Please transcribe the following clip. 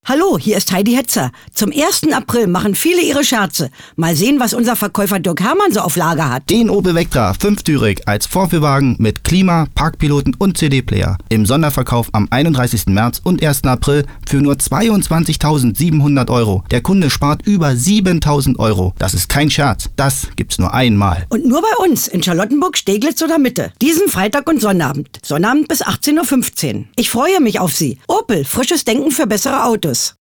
Hallo, hier ist Heidi Hetzer. Zum 1. April machen viele ihre Scherze. Mal sehen, was unser Verkäufer Dirk Hermann so auf Lager hat. Den Opel Vectra 5-türig als Vorführwagen mit Klima, Parkpiloten und CD-Player. Im Sonderverkauf am 31. März und 1. April für nur 22.700 Euro. Der Kunde spart über 7.000 Euro. Das ist kein Scherz. Das gibt's nur einmal. Und nur bei uns in Charlottenburg, Steglitz oder Mitte. Diesen Freitag und Sonnabend. Sonnabend bis 18.15 Uhr. Ich freue mich auf Sie. Opel, frisches Denken für bessere Autos.